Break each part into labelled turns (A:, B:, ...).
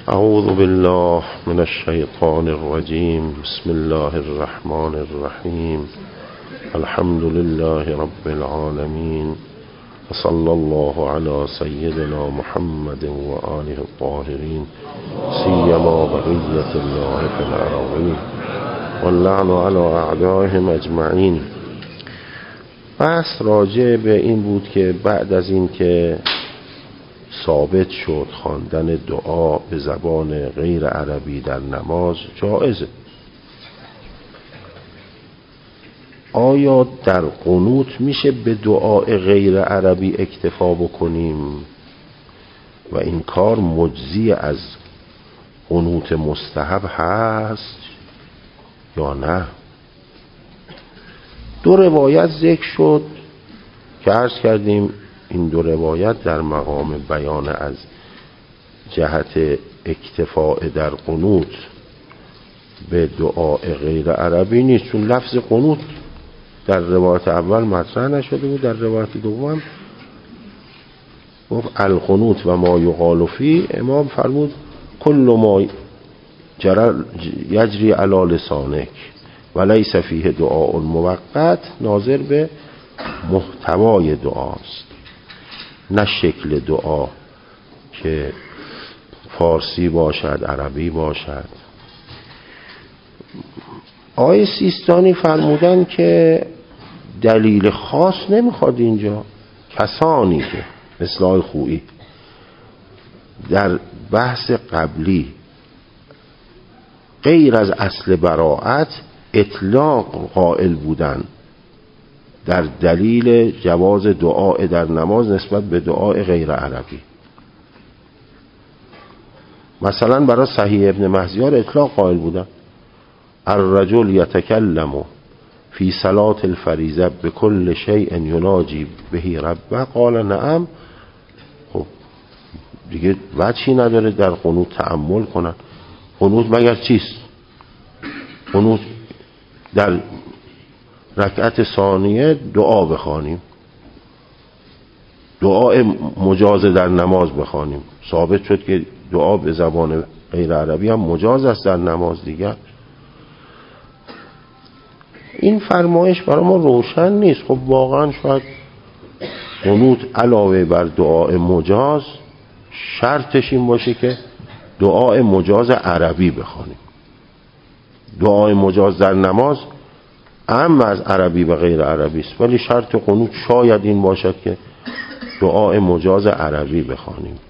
A: اعوذ بالله من الشیطان الرجیم. بسم الله الرحمن الرحیم. الحمد لله رب العالمین و صلی الله علی سیدنا محمد و آله الطاهرین سیما بقیة الله فی الارضین واللعن علی اعدائهم اجمعین. بحث راجع به این بود که بعد از این که ثابت شد خواندن دعا به زبان غیر عربی در نماز جایزه، آیا در قنوت میشه به دعای غیر عربی اکتفا بکنیم و این کار مجزی از قنوت مستحب هست یا نه؟ دو روایت ذکر شد که عرض کردیم این دو روایت در مقام بیان از جهت اکتفاء در قنوت به دعای غیر عربی نیست، چون لفظ قنوت در روایت اول مطرح نشده بود. در روایت دوم گفت القنوت و ما یقال فی، امام فرمود کل ما یجری علی لسانک و لیس فیه دعاء موقت، ناظر به محتوای دعاست نه شکل دعا که فارسی باشد عربی باشد. آقای سیستانی فرمودن که دلیل خاص نمیخواد اینجا. کسانی که مثل آقای خویی در بحث قبلی غیر از اصل براءت اطلاق قائل بودن در دلیل جواز دعا در نماز نسبت به دعای غیر عربی، مثلا برای صحیح ابن مهزیار اطلاق قائل بودن الرجل یتکلم فی صلاة الفریضه بكل شیء یناجی به ربه قال نعم. خب دیگه وجهی نداره در قنوت تأمل کنن. قنوت مگر چیست؟ قنوت در رکعت ثانیه دعا بخوانیم، دعای مجاز در نماز بخوانیم. ثابت شد که دعا به زبان غیر عربی هم مجاز است در نماز دیگر. این فرمایش برای ما روشن نیست. خب واقعا شاید قنوت علاوه بر دعای مجاز شرطش این باشه که دعای مجاز عربی بخوانیم. دعای مجاز در نماز اهم از عربی و غیر عربی است، ولی شرط قنوت شاید این باشد که دعای مجاز عربی بخوانیم.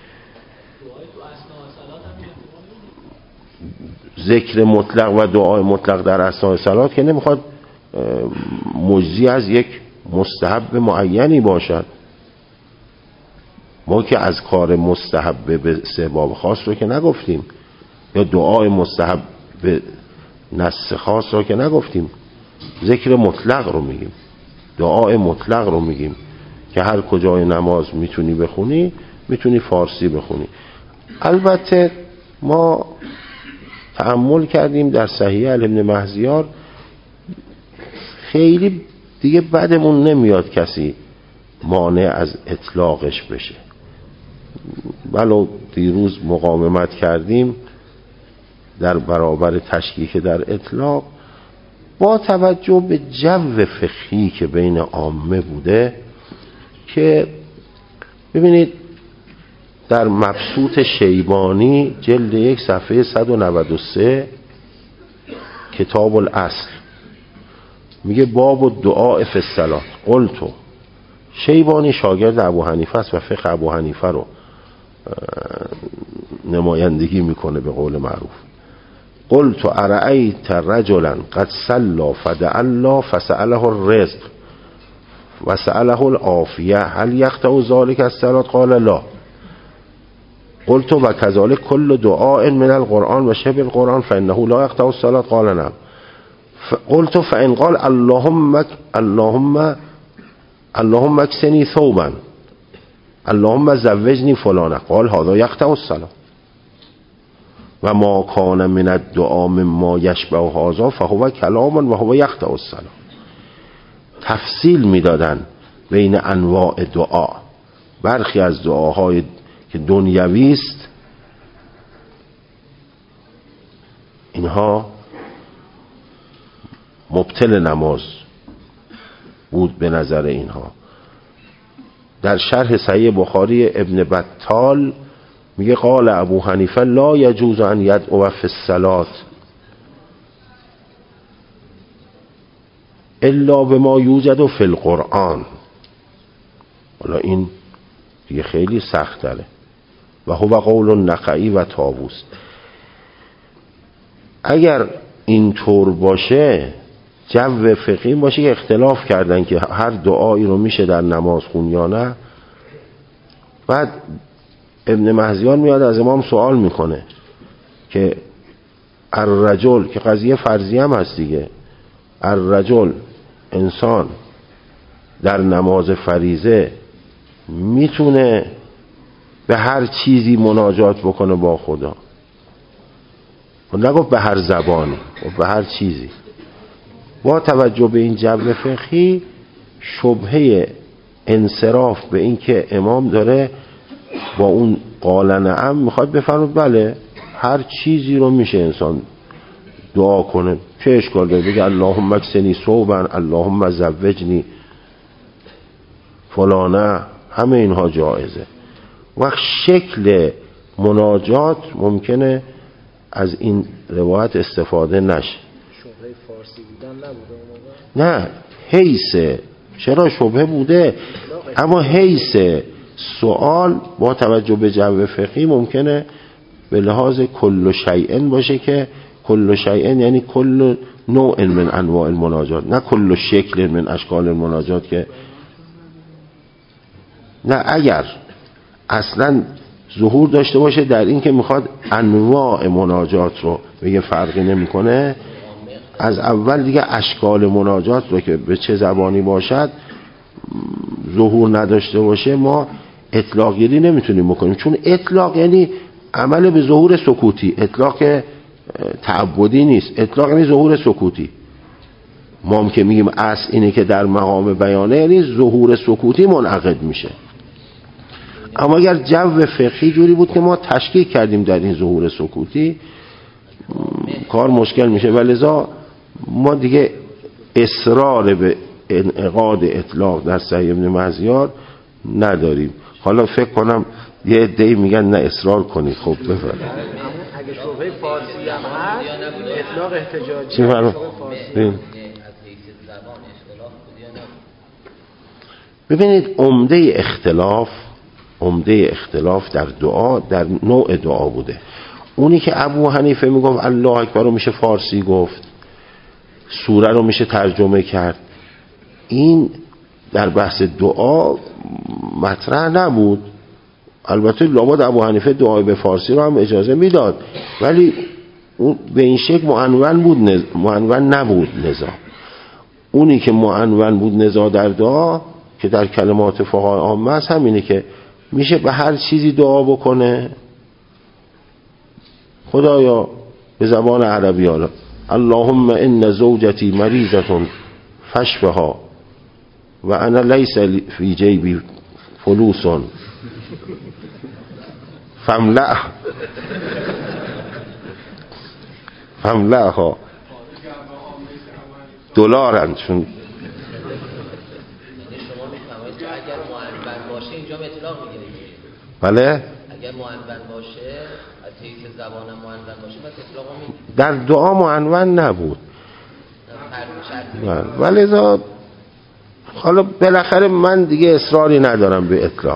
A: ذکر مطلق و دعای مطلق در اثناء صلات که نمیخواد مجزی از یک مستحب معینی باشد. ما که از کار مستحب به استحباب خاص رو که نگفتیم، یا دعای مستحب به نص خاص رو که نگفتیم، ذکر مطلق رو میگیم، دعای مطلق رو میگیم که هر کجای نماز میتونی بخونی، میتونی فارسی بخونی. البته ما تأمل کردیم در صحیح ابن مهزیار خیلی دیگه بعدمون نمیاد کسی مانع از اطلاقش بشه. ولو دیروز مقاومت کردیم در برابر تشکیک در اطلاق، با توجه به جو فقهی که بین عامه بوده، که ببینید در مبسوط شیبانی جلد 1 صفحه 193 کتاب الاصل میگه باب الدعاء فی الصلاة. قلتو، شیبانی شاگرد ابو حنیفه است و فقه ابو حنیفه رو نمایندگی میکنه به قول معروف. قلت ارأیت رجلا قد صلى فدعا الله فسأله الرزق وسأله العافیه هل یقطع ذلك الصلاة؟ قال لا. قلت وكذلك كل دعاء من القرآن و شبه القرآن فإنه لا يقطع الصلاة؟ قال نعم. قلت فإن قال اللهم اكسني ثوبا اللهم زوجني فلانا قال هذا يقطع الصلاة. و ما کان من الدعاء مما یشبه هذا فهو کلام و هو یقطع الصلاة. تفصیل میدادن بین انواع دعا. برخی از دعاهای که دنیوی است اینها مبطل نماز بود به نظر اینها. در شرح صحیح بخاری ابن بطال میگه قال ابو حنیفه لا یجوز ان یدعو فی الصلاة الا بما یوجد فی القرآن. حالا این دیگه خیلی سخت داره. و هو قول النخعی و طاووس. اگر اینطور باشه جو فقهی باشه که اختلاف کردن که هر دعایی رو میشه در نماز خون یا نه، بعد ابن مهذیان میاد از امام سوال میکنه که الرجل، که قضیه فرضی هم هست دیگه، الرجل انسان در نماز فریضه میتونه به هر چیزی مناجات بکنه با خدا، نگفت به هر زبانی، به هر چیزی. با توجه به این جو فقهی شبهه انصراف به این که امام داره با اون قال نعم میخواد بفرمود بله هر چیزی رو میشه انسان دعا کنه، چه اشکال داره بگه اللهم اکسنی صوبا، اللهم زوجنی فلانه، همه اینها جایزه. وقت شکل مناجات ممکنه از این روایت استفاده نشه.
B: شبهه فارسی بودن نبوده
A: نه، حیث چرا شبهه بوده، اما حیث سوال با توجه به جو فقهی ممکنه به لحاظ کل شیئن باشه که کل شیئن یعنی کل نوع من انواع المناجات، نه کل شکل من اشکال المناجات. که نه، اگر اصلا ظهور داشته باشه در این که میخواد انواع مناجات رو بگه فرقی نمیکنه، از اول دیگه اشکال مناجات رو که به چه زبانی باشد ظهور نداشته باشه ما اطلاق گیری نمیتونیم بکنیم، چون اطلاق یعنی عمل به ظهور سکوتی، اطلاق تعبدی نیست، اطلاق یعنی ظهور سکوتی. ما هم که میگیم اصل اینه که در مقام بیانه یعنی ظهور سکوتی منعقد میشه. اما اگر جو فقهی جوری بود که ما تشکیک کردیم در این ظهور سکوتی، کار مشکل میشه. ولذا ما دیگه اصرار به انعقاد اطلاق در صحیح ابن مهذیار نداریم. حالا فکر کنم یه عده‌ای میگن نه اصرار کنید. خب بفرمایید.
B: اگه شبهه فارسی هم هست اطلاق احتجاجی
A: چی فرمایید؟ ببینید عمده اختلاف در دعا در نوع دعا بوده. اونی که ابو حنیفه میگفت الله اکبر رو میشه فارسی گفت، سوره رو میشه ترجمه کرد، این در بحث دعا مطرح نبود. البته لابد ابو حنیفه دعای به فارسی رو هم اجازه میداد، ولی اون به این شکل معنون نبود نزاع. اونی که معنون بود نزاع در دعا که در کلمات فقهای عامه است همینه که میشه به هر چیزی دعا بکنه. خدایا به زبان عربی حالا اللهم ان زوجتی مریضه فاشفها و انا لیس فی جیبی فلوس فاملأها دلارن. چون
C: اگر معنون باشه اینجا اطلاق میگیره.
A: بله
C: اگر معنون باشه از حیث زبان معنون باشه بس اطلاق میگیره.
A: در دعا معنون نبود. ولی حالا بالاخره من دیگه اصراری ندارم به اطلاق،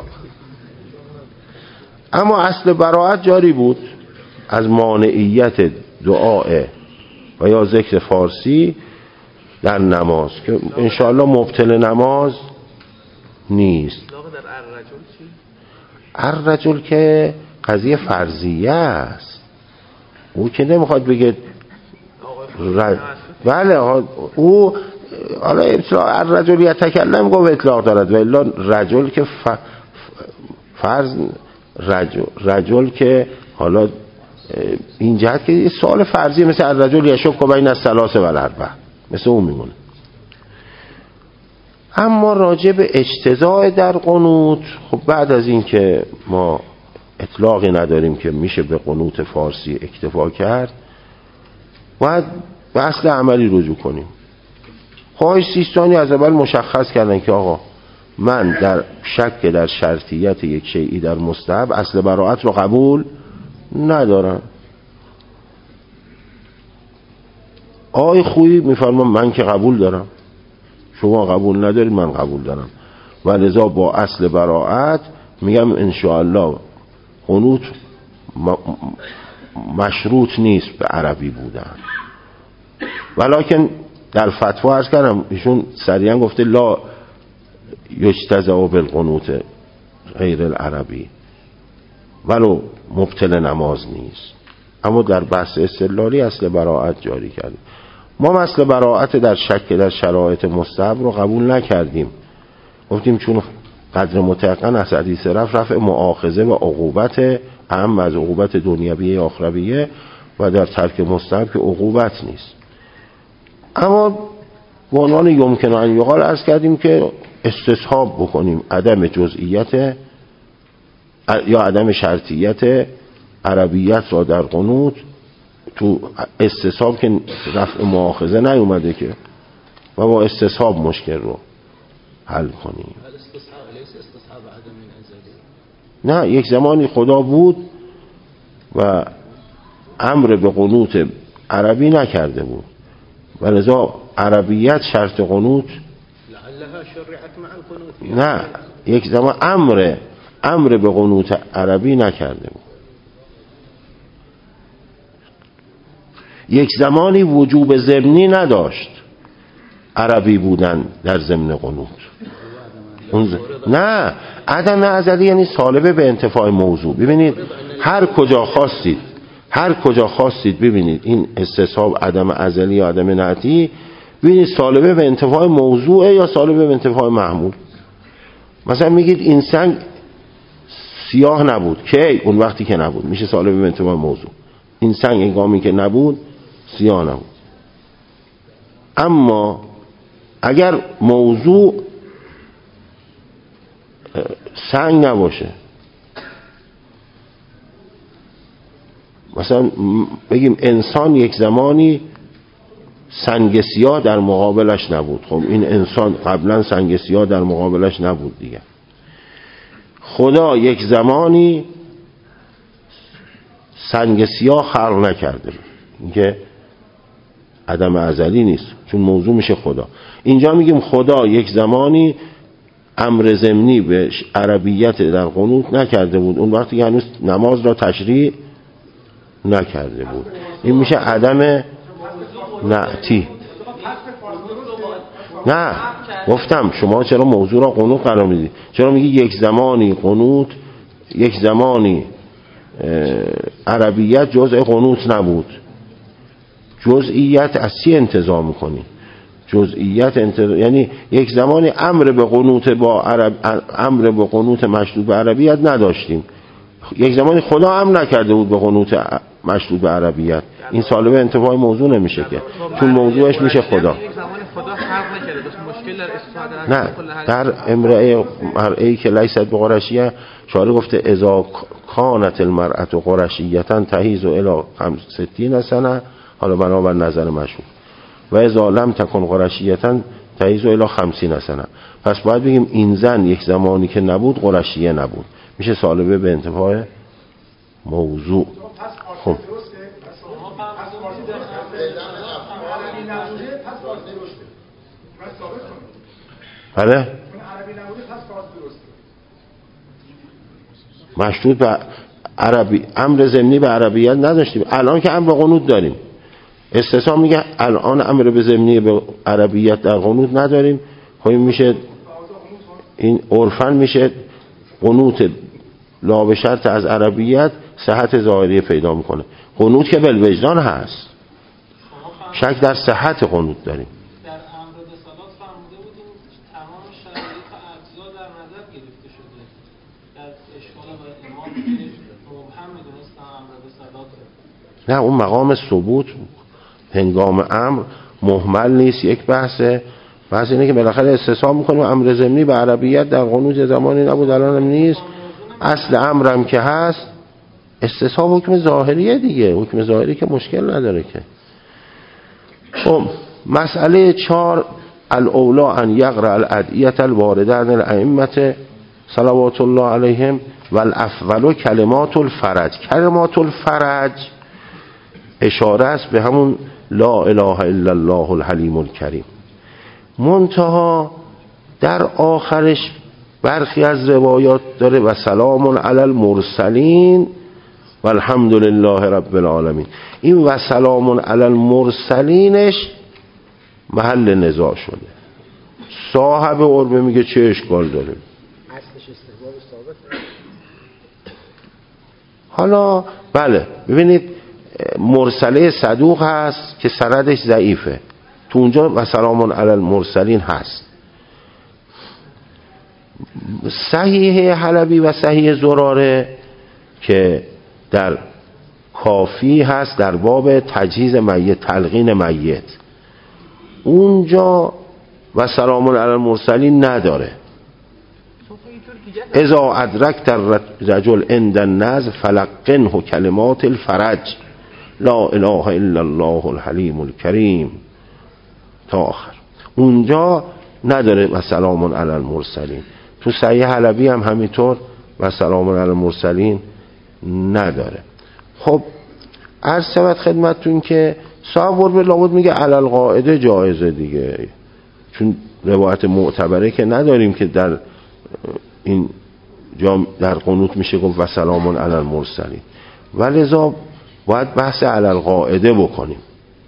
A: اما اصل براءت جاری بود از مانعیت دعاء و یا ذکر فارسی در نماز که انشاءالله مبطل نماز نیست. الرجل که قضیه فرضیه است، او که نمیخواد بگه بله او حالا الرجل یتکلم گفت اطلاق دارد و الا رجل که فرض رجل که حالا این جهت که سوال فرضی مثل الرجل یشک بین الثلاث و الاربع مثل اون میمونه. اما راجع به اجتزاء در قنوت، خب بعد از این که ما اطلاقی نداریم که میشه به قنوت فارسی اکتفا کرد، باید به اصل عملی رجوع کنیم. خواهی سیستانی از اول مشخص کردن که آقا من در شک در شرطیت یک شیئی در مستحب اصل براءت رو قبول ندارم. آقای خویی میفرمان من که قبول دارم، شما قبول ندارید، من قبول دارم و لذا با اصل براءت میگم انشاءالله قنوت مشروط نیست به عربی بودن. ولکن در فتوا عرض کردم ایشون صریحا گفته لا یجتزع بالقنوت غیر العربی، ولو مبطل نماز نیست. اما در بحث استدلالی اصل براءت جاری کردیم. ما اصل براءت در شک در شرایط مستحب رو قبول نکردیم. گفتیم چون قدر متيقن از حدیث رفع مؤاخذه و عقوبت اهم از عقوبت دنیویه آخرویه و در ترک مستحب که عقوبت نیست. اما به عنوان یمکن ان یقال عرض کردیم که استصحاب بکنیم عدم جزئیت یا عدم شرطیت عربیت را در قنوت. تو استصحاب که رفع مؤاخذه نیومده که، و با استصحاب مشکل رو حل کنیم. نه، یک زمانی خدا بود و امر به قنوت عربی نکرده بود و لذا عربیت شرط قنوت نه، یک زمان امر به قنوت عربی نکرده بود. یک زمانی وجوب ضمنی نداشت عربی بودن در ضمن قنوت. نه، عدم ازلی یعنی سالبه به انتفاع موضوع. ببینید هر کجا خواستید ببینید این استصحاب عدم ازلی یا عدم نعتی، ببینید سالبه به انتفاع موضوع یا سالبه به انتفاع معمول. مثلا میگید این سنگ سیاه نبود، کی؟ اون وقتی که نبود، میشه سالبه به انتفاع موضوع. این سنگ هنگامی که نبود سیاه نبود. اما اگر موضوع سنگ نباشه، مثلا بگیم انسان یک زمانی سنگ سیاه در مقابلش نبود، خب این انسان قبلا سنگ سیاه در مقابلش نبود دیگه. خدا یک زمانی سنگ سیاه خلق نکرده، این که عدم ازلی نیست چون موضوع میشه خدا. اینجا میگیم خدا یک زمانی امر ضمنی به عربیت در قنوت نکرده بود، اون وقتی هنوز نماز را تشریع نکرده بود. این میشه عدم نعتی. نه، گفتم شما چرا موضوع را قنوت قرار میدید؟ چرا میگی یک زمانی قنوت، یک زمانی عربیت جزء قنوت نبود؟ جزئیت از چی انتزاع میکنی؟ جزئیت یعنی یک زمانی امر به قنوت مشروط به عربیت نداشتیم، یک زمانی خدا امر نکرده بود به قنوت مشروط به عربیت. این سالبه انتفاع موضوع نمیشه که، چون موضوعش میشه خدا. نه، در مرئی که لیست بقرشیه شارع گفته اذا کانت المرأة قرشیتا تحیز الی 65 سنه، حالا بنابر نظر مشهور، و اذا لم تکن قرشیتا تحیز الی 50 سنه. پس باید بگیم این زن یک زمانی که نبود قرشیه نبود، میشه سالبه به انتفاع موضوع. خب بله، مشروط به عربی، امر ضمنی به عربیت نداشتیم. الان که امر قنوت داریم، استثنا میگه الان امر به ضمنی به عربیت در قنوت نداریم. خب این میشه، این عرفاً میشه قنوت لا به شرط از عربیت صحت ظاهری پیدا میکنه. قنوت که بالوجدان هست، شک در صحت قنوت داریم.
D: در امر به صلات فرموده بودیم تمام شرایط اجزا در نظر گرفته شده. در اشکال با امام مبهم میدونستن امر به صلات.
A: نه، اون مقام ثبوت هنگام امر محمل نیست. یک بحث اینه که بالاخره استثنا میکنیم امر ضمنی به عربیت در قنوت زمانی نبود، الان هم نیست. اصل امرم که هست، استثنا حکم ظاهریه دیگه، حکم ظاهری که مشکل نداره که. خب مسئله 4 الاولا ان یقرأ الادعیه الوارده عن الائمه صلوات الله علیهم و الافضل کلمات الفرج. کلمات الفرج اشاره است به همون لا اله الا الله الحلیم الکریم. منتها در آخرش برخی از روایات داره و سلام علی المرسلین و الحمدلله رب العالمین. این و سلام علی المرسلینش محل نزاع شده. صاحب عربه میگه چه اشکال داره؟
B: اصلش استحباب ثابته.
A: حالا بله ببینید مرسله صدوق هست که سندش ضعیفه، تو اونجا و سلام علی المرسلین هست. صحیح حلبی و صحیح زراره که در کافی هست در باب تجهیز میت، تلقین میت، اونجا و سلام علی المرسلین نداره. اذا ادرکت الرجل عند النزع فلقنه کلمات الفرج لا اله الا الله الحلیم الکریم تا آخر. اونجا نداره و سلام علی المرسلین. تو صحیح حلبی هم همینطور و سلام علی المرسلین نداره. خب عرض شود خدمتتون که صاحب قربه لابد میگه علی القاعده جایزه دیگه، چون روایت معتبره که نداریم که در این جا در قنوت میشه گفت و سلام علی المرسلین، ولذا باید بحث علی القاعده بکنیم.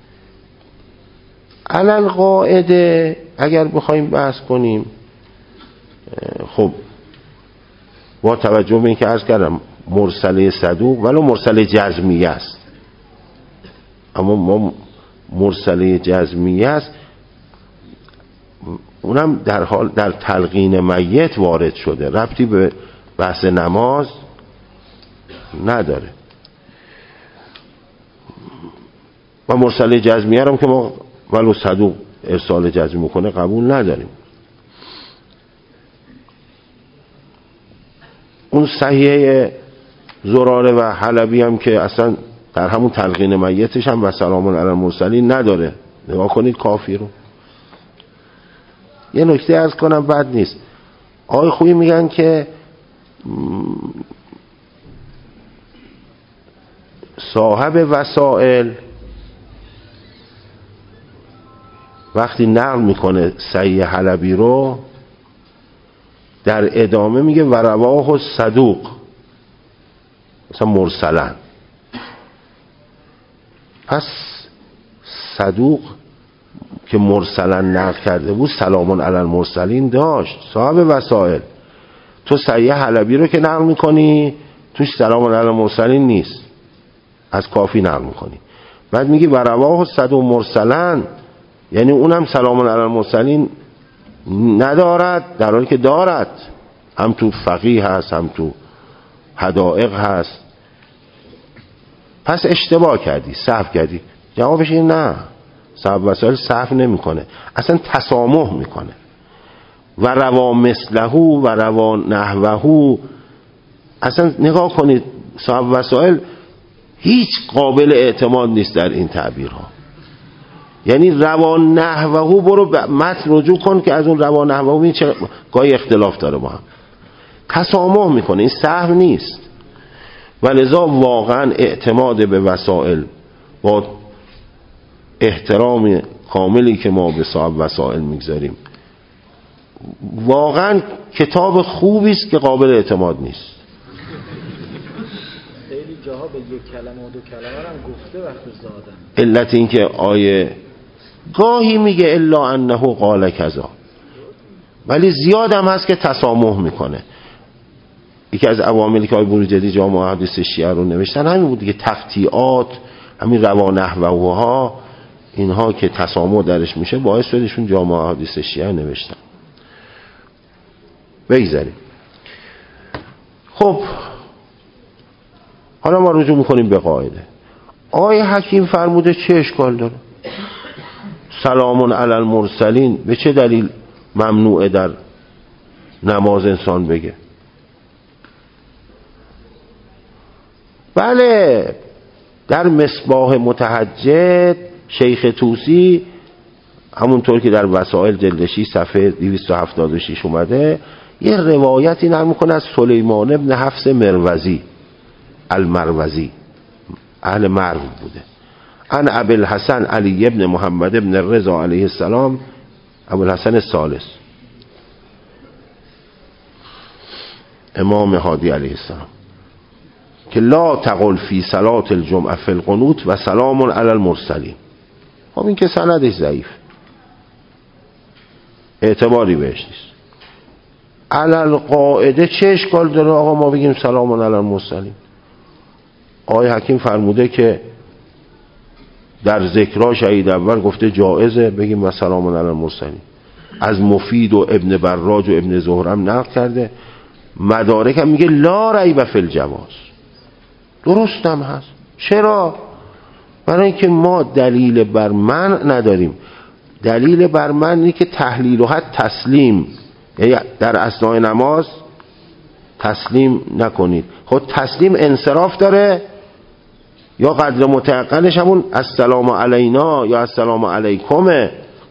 A: علی القاعده اگر بخوایم بحث کنیم، خب با توجه به این که عرض کردم مرسله صدوق ولو مرسله جزمیه است، اما ما مرسله جزمیه است اونم در تلقین میت وارد شده، ربطی به بحث نماز نداره. و مرسله جزمیه هم که ما ولو صدوق ارسال جزمی میکنه قبول نداریم. اون صحیح زراره و حلبی هم که اصلا در همون تلقین میتش هم و سلام علی المرسلین نداره. نگاه کنید کافی رو. یه نکته عرض کنم بد نیست، آقای خویی میگن که صاحب وسائل وقتی نقل میکنه صحیح حلبی رو در ادامه میگه و رواه صدوق مثلا مرسلن. پس صدوق که مرسلن نقل کرده بود سلام علی المرسلین داشت. صاحب وسائل تو صحیح حلبی رو که نقل میکنی توش سلام علی المرسلین نیست، از کافی نقل میکنی، بعد میگی و رواه صدوق مرسلن، یعنی اونم سلام علی المرسلین ندارد، در حالی که دارد، هم تو فقیه هست هم تو حدائق هست. پس اشتباه کردی، سهو کردی. جوابش این نه، صاحب وسائل سهو نمیکنه، اصلا تسامح میکنه. و روا مثله و روا نحوه، اصلا نگاه کنید صاحب وسائل هیچ قابل اعتماد نیست در این تعبیرها. یعنی روا نحوه برو متن رجوع کن که از اون روا نحوه این چه گاهی اختلاف داره با هم. تسامح میکنه، این سهو نیست. ولذا واقعا اعتماد به وسائل با احترام کاملی که ما به صاحب وسائل میگذاریم واقعا کتاب خوبی است که قابل اعتماد نیست.
B: خیلی جاها به یک کلمه و دو کلمه هم گفته وقت زادن.
A: علت این که آیه گاهی میگه الا انه قال کذا، ولی زیاد هم هست که تسامح میکنه. یکی از عواملی که آقای بروجردی جامع حدیث شیعه رو نوشتن همین بود دیگه، تقطیعات، همین روا نحوه ها، اینها که تسامح درش میشه باعث شدشون جامع حدیث شیعه نوشتن. بگذاریم. خب حالا ما رجوع میکنیم به قاعده. آقای حکیم فرموده چه اشکال داره سلام علی المرسلین به چه دلیل ممنوعه در نماز انسان بگه؟ بله در مصباح متهجد شیخ طوسی همونطور که در وسائل جلد 6 صفحه 276 اومده یه روایتی نقل میکنه از سلیمان ابن حفص مروزی المروزی، اهل مرو بوده. ان ابی الحسن علی ابن محمد ابن رضا علیه السلام، ابو الحسن الثالث امام هادی علیه السلام، که لا تقل فی صلاة الجمعه فی القنوت و سلام علی المرسلین. خب این که سندش ضعیف، اعتباری بهش نیست. علی القاعده چه اشکال داره آقا ما بگیم سلام علی المرسلین؟ آقای حکیم فرموده که در ذکرها شهید اول گفته جائزه بگیم و سلام علی المرسلین. از مفید و ابن براج و ابن زهرم نقل کرده. مدارک هم میگه لا ریب فی الجواز، درست هم هست. چرا؟ برای اینکه ما دلیل بر منع نداریم. دلیل بر منع اینه که تحلیل و حد تسلیم، یعنی در اثناء نماز تسلیم نکنید. خب تسلیم انصراف داره یا قدر متعقلش همون السلام علینا یا السلام علیکمه،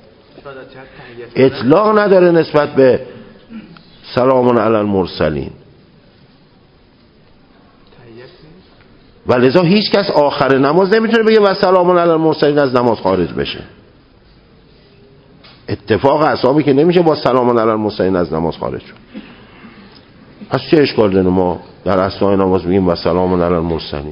A: اطلاق نداره نسبت به سلام علی المرسلین. و لذا هیچ کس آخر نماز نمیتونه بگه و سلام علی المرسلین از نماز خارج بشه. اتفاق اصحابی که نمیشه با سلام علی المرسلین از نماز خارج شد. پس چه اشکال داره ما در اثناء نماز بگیم و سلام علی المرسلین،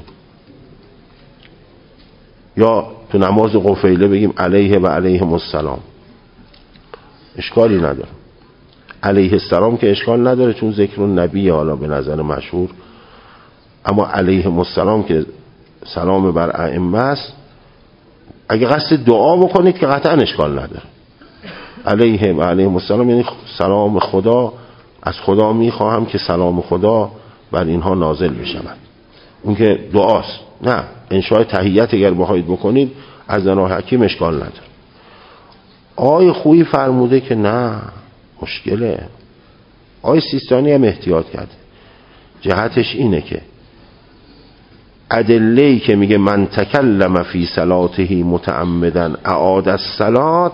A: یا تو نماز قفیله بگیم علیه و علیهم السلام؟ اشکالی نداره. علیه السلام که اشکال نداره چون ذکر النبی حالا به نظر مشهور، اما علیهم السلام که سلام بر ائمه است، اگه قصد دعا بکنید که قطعا اشکال نداره. علیه و علیهم السلام یعنی سلام خدا، از خدا میخواهم که سلام خدا بر اینها نازل بشود. اون که دعاست. نه، انشاء تحیت اگر بخواید بکنید از نظر حکیم اشکال نداره. آقای خویی فرموده که نه، مشکله. آقای سیستانی هم احتیاط کرده. جهتش اینه که ادله‌ای که میگه من تکلم فی صلاته متعمدا اعاد الصلاة،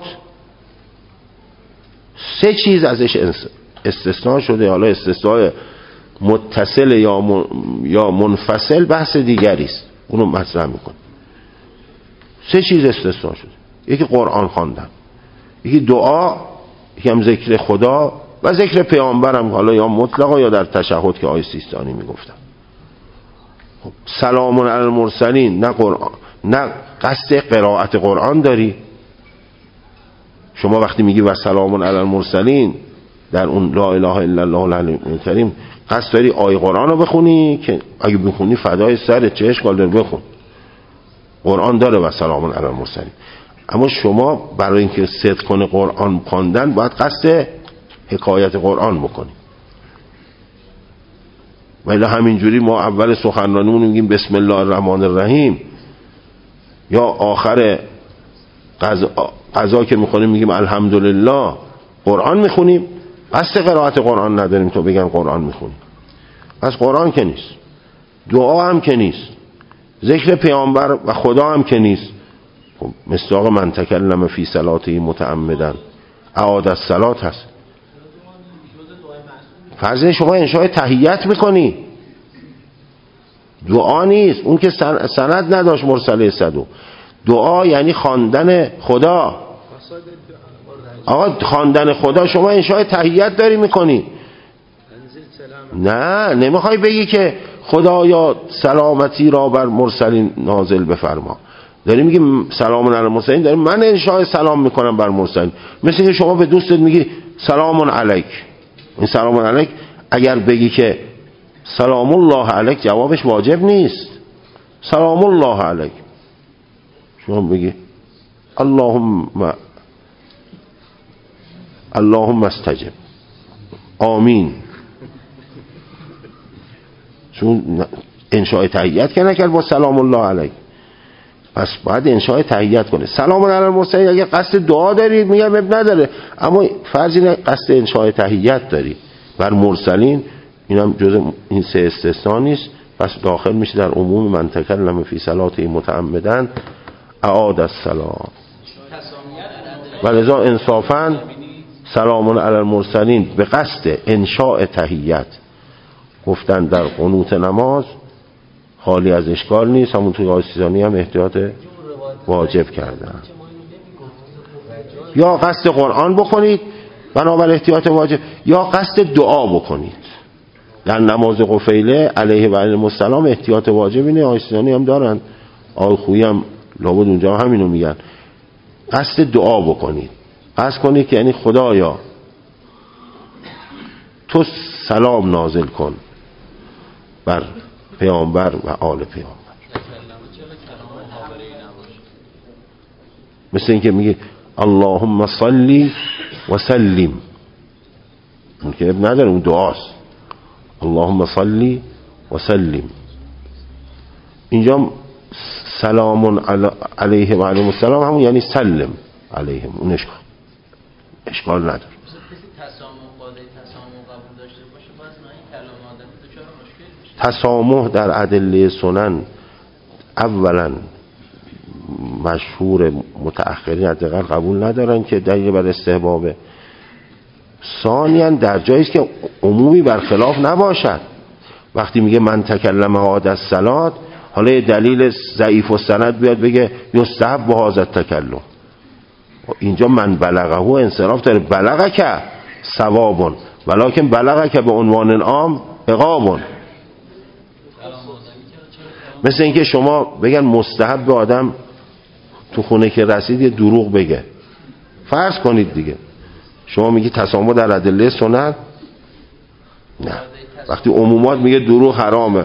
A: 3 چیز ازش استثناء شده. حالا استثناء متصل یا منفصل بحث دیگری است، اونو مطرح میکنه. 3 چیز استثناء شده. یکی قرآن خواندن، یکی دعا، یکی هم ذکر خدا و ذکر پیامبرم، حالا یا مطلقا یا در تشهد که آیه سیستانی میگفتن. خب سلام علی المرسلین، نه قرآن، نه قصد قرائت قرآن داری. شما وقتی میگی و سلام علی المرسلین در اون لا اله الا الله العلی الکریم، قصد داری آیه قرآن رو بخونی که اگه بخونی فدای سرت، چه اشکال داره بخون. قرآن داره و سلام علی المرسلین. اما شما برای اینکه صدق کنه قرآن خواندن باید قصد حکایت قرآن بکنی. ولی همینجوری ما اول سخنرانیمون میگیم بسم الله الرحمن الرحیم، یا آخر قضا که میخونیم میگیم الحمدلله، قرآن میخونیم، قصد قرائت قرآن نداریم تو بگن قرآن میخونیم. پس قرآن که نیست، دعا هم که نیست، ذکر پیامبر و خدا هم که نیست. خب مصداق من تکلم فی صلاته متعمدا اعاد الصلاة هست. فرض شما انشاء تحیت میکنی، دعا نیست. اون که سند نداشت مرسله صدو. دعا یعنی خواندن خدا. آقا خواندن خدا شما انشاء تحیت داری میکنی. نه، نمیخوای بگی که خدایا سلامتی را بر مرسلین نازل بفرما. داری میگی سلام علی المرسلین، داری من انشاء سلام میکنم بر مرسلین. مثل که شما به دوستت میگی سلام علیک. این سلام علیک اگر بگی که سلام الله علیک، جوابش واجب نیست. سلام الله علیک، شما بگی اللهم استجب، آمین. چون انشاء تحیت که نکرد با سلام الله علیک، پس باید انشاء تحیت کنه. سلام علی المرسلین اگه قصد دعا داری میگم اب نداره، اما فرضی نه قصد انشاء تحیت داری بر مرسلین، اینم جز این 3 استثناء نیست، پس داخل میشه در عموم من تکلم فی صلاته متعمدا اعاد السلام. ولذا انصافاً سلام علی المرسلین به قصد انشاء تحیت گفتن در قنوت نماز خالی از اشکال نیست. همون توی آقای سیستانی هم احتیاط واجب کردن. یا قصد قرآن بکنید بنابر احتیاط واجب، یا قصد دعا بکنید. در نماز قفیله علیه و علیه السلام احتیاط واجب اینه. آقای سیستانی هم دارن، آقای خویی هم لابد اونجا همینو میگن. قصد دعا بکنید، قصد کنید که یعنی خدایا تو سلام نازل کن بر پیامبر و آل پیامبر. مثل اینکه میگه اللهم صلی و سلم، اون که نداره، اون دعاست. اللهم صلی و سلم. اینجا سلام علیه و علیه السلام همون یعنی سلم علیهم. اون اشکال نداره. تسامح در ادله سنن اولا مشهور، متأخرین حداقل قبول ندارن که دلیل بر استحبابه. ثانیاً در جایی است که عمومی برخلاف نباشد. وقتی میگه من تکلم عاد الصلات، حالا یه دلیل ضعیف و سند بیاد بگه یستحب به هذا التکلم. اینجا من بلغه انصراف داره، بلغه که ثوابون ولکن بلغه که به عنوان عام عقابون. مثل اینکه شما بگن مستحب به آدم تو خونه که رسید یه دروغ بگه. فرض کنید دیگه شما میگی تسامح در ادله سنت، نه. وقتی عمومات میگه دروغ حرامه،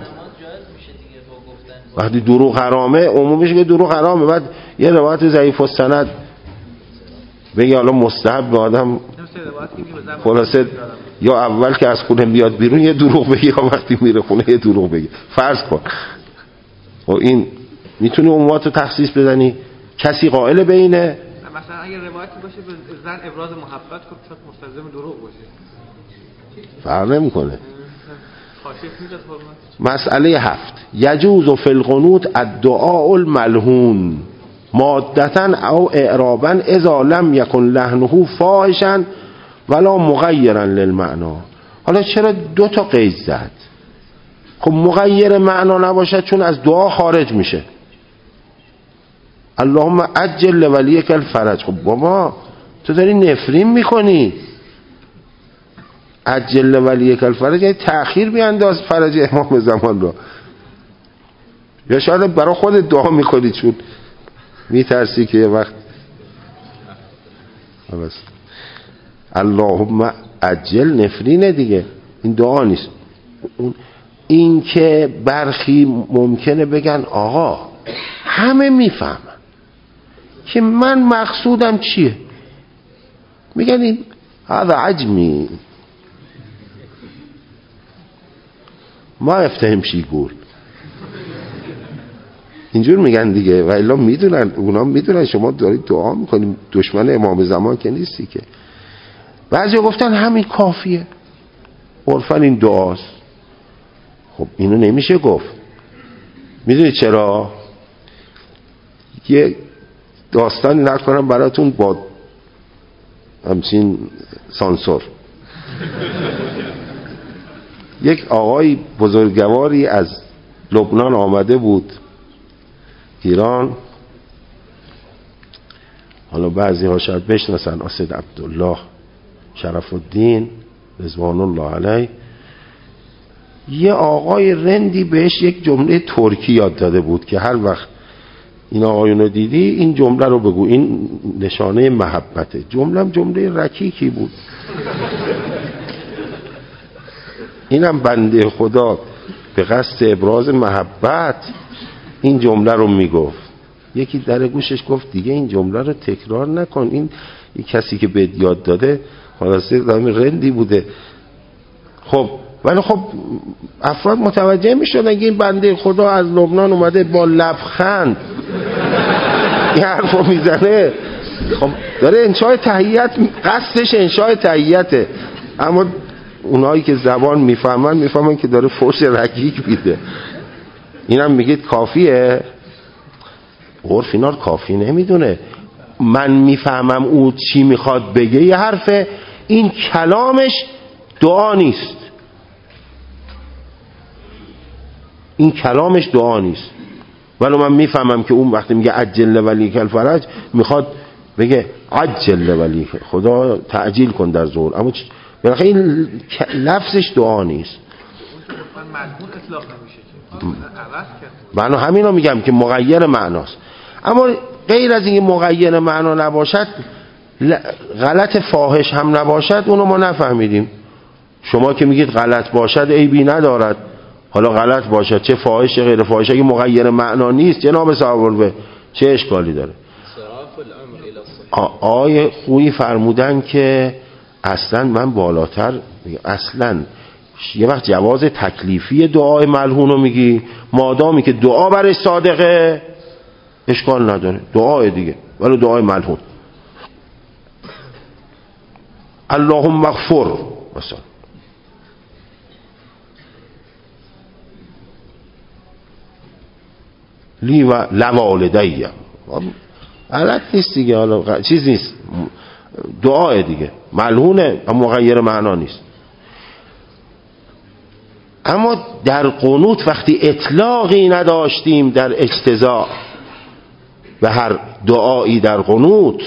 A: وقتی دروغ حرامه عمومیش میگه دروغ حرامه، بعد یه روایت ضعیف السند بگه حالا مستحب به آدم خلاصه یا اول که از خونه بیاد بیرون یه دروغ بگه یا وقتی میره خونه یه دروغ بگه. فرض کن و این میتونی عمومات رو تخصیص بدنی. کسی قائل به اینه
B: مثلا اگه روایتی باشه به زن ابراز محبت کنه شاید مستلزم دروغ باشه،
A: فرق نمیکنه. مسئله 7 یجوز فی القنوت الدعاء الملحون مادتا او اعرابا اذا لم یکن لحنه فاحشا ولا مغیرا للمعنا. حالا چرا 2 تا قید زد؟ خب مغیر معنا نباشد چون از دعا خارج میشه. اللهم عجل لولیک الفرج. خب بابا تو داری نفرین میکنی. عجل لولیک الفرج یعنی تأخیر بیانداز فرج امام زمان رو، یا شاید برای خود دعا میکنی چون میترسی که یه وقت اللهم عجل نفرینه دیگه، این دعا نیست. این که برخی ممکنه بگن آقا همه میفهمن که من مقصودم چیه، میگن این هذا عجمی ما افتهم چی گول، اینجور میگن دیگه. و الا میدونن، اونا میدونن شما دارید دعا میکنیم، دشمن امام زمان که نیستی که. بعضی گفتن همین کافیه، عرفاً این دعاست. خب اینو نمیشه گفت. میدونید چرا؟ یه داستانی نکنم براتون با همچین سانسور. یک آقای بزرگواری از لبنان آمده بود ایران. حالا بعضی ها شاید بشناسن، اسد عبدالله شرف الدین رضوان الله علیه. یه آقای رندی بهش یک جمله ترکی یاد داده بود که هر وقت این آقایون رو دیدی این جمله رو بگو، این نشانه محبته. جمله رکیکی بود. اینم بنده خدا به قصد ابراز محبت این جمله رو میگفت. یکی در گوشش گفت دیگه این جمله رو تکرار نکن، این کسی که بهت یاد داده خلاصه رندی بوده. خب ولی خب افراد متوجه میشدن که این بنده خدا از لبنان اومده با لبخند این حرفو میزنه. خب داره انشای تحییت، قصدش انشای تحییته، اما اونایی که زبان میفهمن که داره فوش رکیک میده. اینم میگید کافیه؟ عرف اینا رو کافی نمیدونه. من میفهمم او چی میخواد بگه یه حرفه، این کلامش دعا نیست، این کلامش دعا نیست. ولی من میفهمم که اون وقتی میگه عجل ولیک الفرج میخواد بگه عجل ولیک، خدا تعجیل کن در ظهر، اما بالاخره این لفظش دعا نیست.
B: مضمون اطلاق نمیشه که عوض کرد.
A: من همین رو میگم که مغیر معناست. اما غیر از این مغیر معنا نباشد، غلط فاحش هم نباشد، اونو ما نفهمیدیم. شما که میگید غلط باشد عیبی ندارد، حالا غلط باشد چه فاحش چه غیر فاحش، اگه مغیر معنا نیست جناب صاحب چه اشکالی داره؟ آیه خویی فرمودن که اصلا من بالاتر، اصلا یه وقت جواز تکلیفی دعای ملحون رو میگی، مادامی که دعا برش صادقه اشکال نداره، دعای دیگه، ولی دعای ملحون اللهم اغفر مثلا لی و لوالدی، غلط نیست دیگه، حالا چیز نیست، دعای دیگه ملحونه اما مغیر معنا نیست. اما در قنوت وقتی اطلاقی نداشتیم در اجتزاء و هر دعایی در قنوت،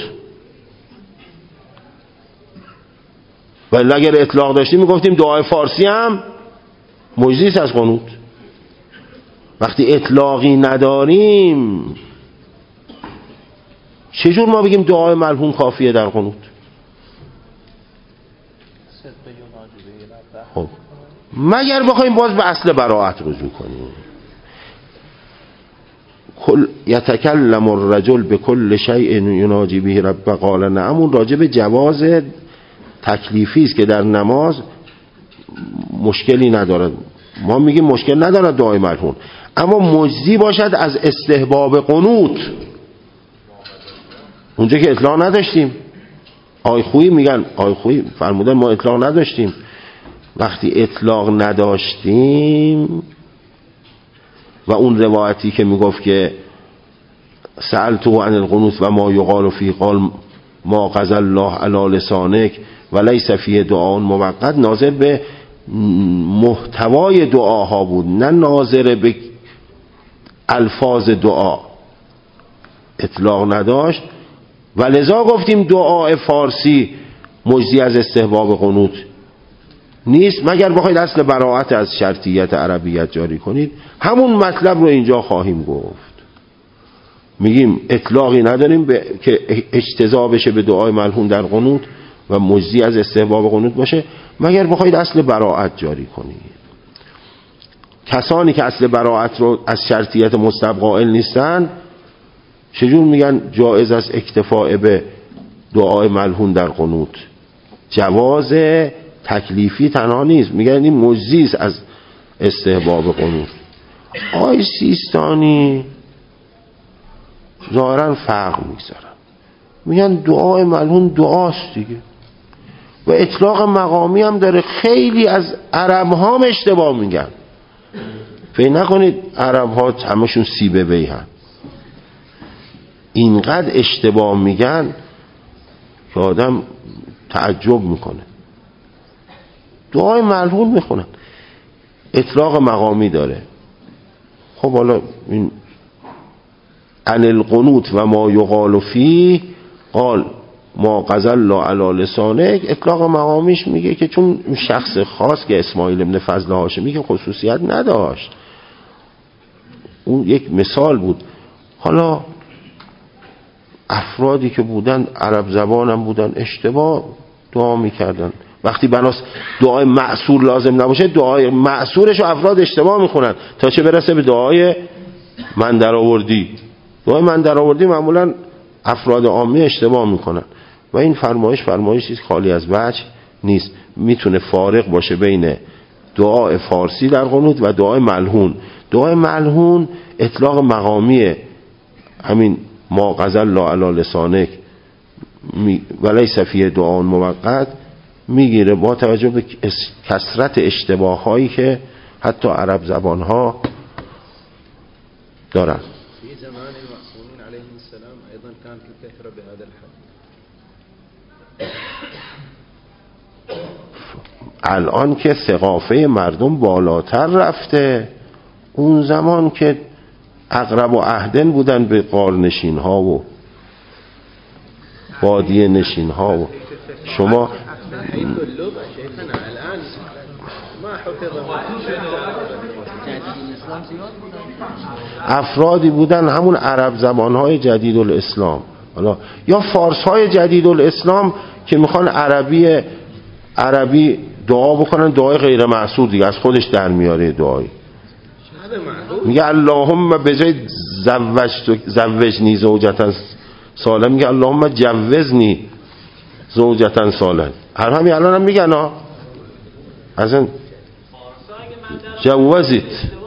A: ولی اگر اطلاق داشتیم میگفتیم دعای فارسی هم مجزی است از قنوت. وقتی اطلاقی نداریم چجور ما بگیم دعای ملحون کافیه در قنوت؟ خب مگر بخوایم باز به اصل براءت رجوع کنیم. یتکلم الرجل بكل شیء یناجی به رب قال نعم، اون راجع به جواز تکلیفی است که در نماز مشکلی ندارد، ما میگیم مشکل ندارد دعای ملحون، اما مجزی باشد از استحباب قنوت، اونجا که اطلاق نداشتیم. آی خویی میگن، آی خویی فرمودن ما اطلاق نداشتیم. وقتی اطلاق نداشتیم و اون روایتی که میگفت که سألته عن القنوت و ما یقال فی قال ما قضى الله علی لسانک و لیس فی دعاء موقت، ناظر به محتوای دعاها بود نه ناظر به الفاظ دعا. اطلاق نداشت و لذا گفتیم دعای فارسی مجزی از استحباب قنوت نیست، مگر بخواید اصل براءت از شرطیت عربیت جاری کنید. همون مطلب رو اینجا خواهیم گفت، میگیم اطلاقی نداریم که اجتزا بشه به دعای ملحون در قنوت و مجزی از استحباب قنوت باشه، مگر بخواید اصل براءت جاری کنید. کسانی که اصل براءت رو از شرطیت مستبق قائل نیستن چجور میگن جایز است اکتفاء به دعای ملحون در قنوت؟ جواز تکلیفی تنها نیست، میگن این مجزی است از استحباب قنوت. آی سیستانی ظاهرا فرق میگذارن، میگن دعای ملحون دعاست دیگه و اطلاق مقامی هم داره. خیلی از عرب ها اشتباه میگن، فکر نکنید عرب ها همشون سیبه بی هم، اینقدر اشتباه میگن که آدم تعجب میکنه. دعای ملحون میخونن، اطلاق مقامی داره. خب حالا این عن القنوت و ما یقال فیه قال ما قضى الله علی لسانک، اطلاق مقامیش میگه که چون شخص خاص که اسماعیل ابن فضل هاشمی که خصوصیت نداشت، اون یک مثال بود. حالا افرادی که بودن عرب زبان هم بودن اشتباه دعا میکردن. وقتی بناس دعای معصور لازم نباشه، دعای معصورش رو افراد اشتباه میخونن تا چه برسه به دعای من در آوردی. دعای من در آوردی معمولا افراد عامی اشتباه میکنن و این فرمایشی خالی از وجه نیست. میتونه فارق باشه بین دعای فارسی در قنوت و دعای ملحون. دعای ملحون اطلاق مقامیه، همین ما قضى الله علی لسانک و لیس فی دعاء موقت میگیره با توجه به کثرت اشتباه هایی که حتی عرب زبان ها دارن.
C: في زمان المأمونين
E: إبراهيم عليه السلام أيضا كانت الكثرة بهذا الحد.
A: الان که ثقافه مردم بالاتر رفته، اون زمان که اقرب و اهدن بودن به غارنشین ها و بادیه نشین ها و شما افرادی بودن همون عرب زبانهای جدید الاسلام، حالا یا فارس های جدید الاسلام که میخوان عربی دعا بکنن، دعای غیر معصور دیگه از خودش در میاره دعایی. میگه اللهم به جای زوجنی زوجتا سالم میگه اللهم جوزنی زوجتا سالم. همین الان هم میگن ها اصلا جوزید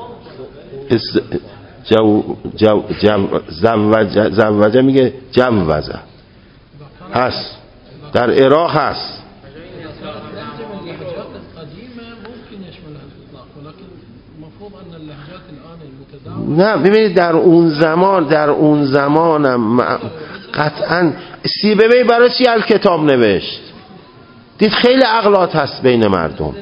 A: زوجه میگه جوزه هست، در عراق هست. نه ببینید در اون زمانم قطعا سیبوی برای چی الکتاب نوشت؟ دید خیلی اغلاط هست بین مردم.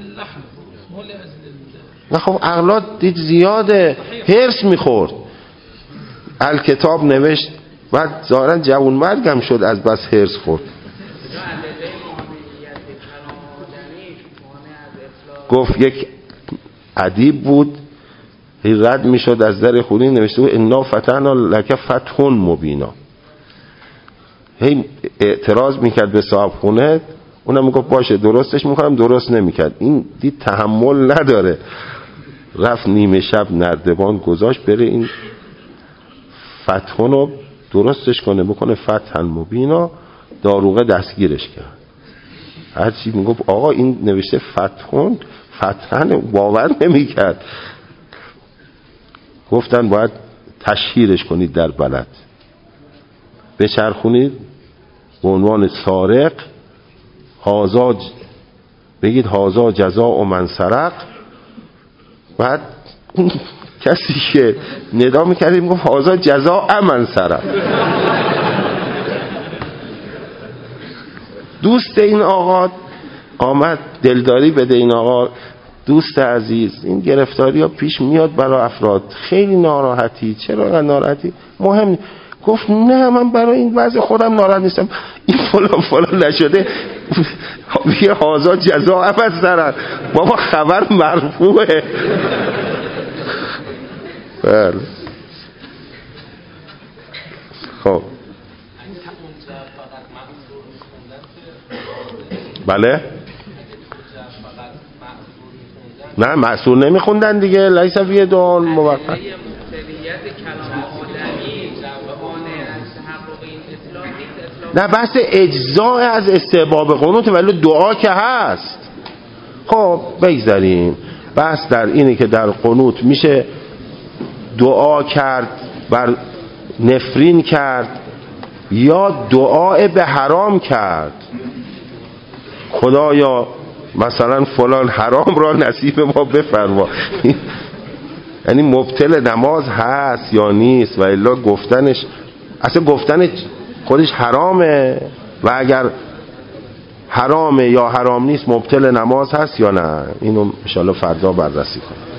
A: نه خب اغلاط دید زیاده، هرس میخورد، الکتاب نوشت، بعد ظاهرا جوون مرگم شد از بس هرس خورد. گفت یک ادیب بود رد میشد از در خونی، نوشته بود انا فتحنا لک فتح مبینا. هی اعتراض میکرد به صاحب خونه، اونم میگفت باشه درستش میکنم، درست نمیکرد. این دید تحمل نداره، رفت نیمه شب نردبان گذاشت بره این فتحون رو درستش کنه، بکنه فتح مبینا. داروغه دستگیرش کرد. هرچی میگفت آقا این نوشته فتحن باور نمیکرد. گفتن باید تشهیرش کنید در بلد، بچرخونید به عنوان سارق، بگید هازا جزاء من سرق. بعد کسی که ندا میکردیم گفت هازا جزاء من سرق. دوست این آقا آمد دلداری بده این آقا، دوست عزیز این گرفتاری ها پیش میاد برای افراد، خیلی ناراحتی، چرا ناراحتی؟ مهم گفت نه من برای این وضع خودم ناراحت نیستم، این فلان نشده بگه هازا جزاء من سرق. بابا خبر مرفوعه. بله خب بله نه معصور نمیخوندن دیگه، لیس فی دون موقت. نه بحث اجزاء از استحباب قنوت، ولی دعا که هست. خب بگذاریم بحث در اینه که در قنوت میشه دعا کرد بر نفرین کرد یا دعا به حرام کرد. خدایا مثلا فلان حرام را نصیب ما بفرما. یعنی مبطل نماز هست یا نیست، و الا گفتنش اصلا گفتنش خودش حرامه، و اگر حرامه یا حرام نیست مبطل نماز هست یا نه. اینو ان شاءالله فردا بررسی کنیم.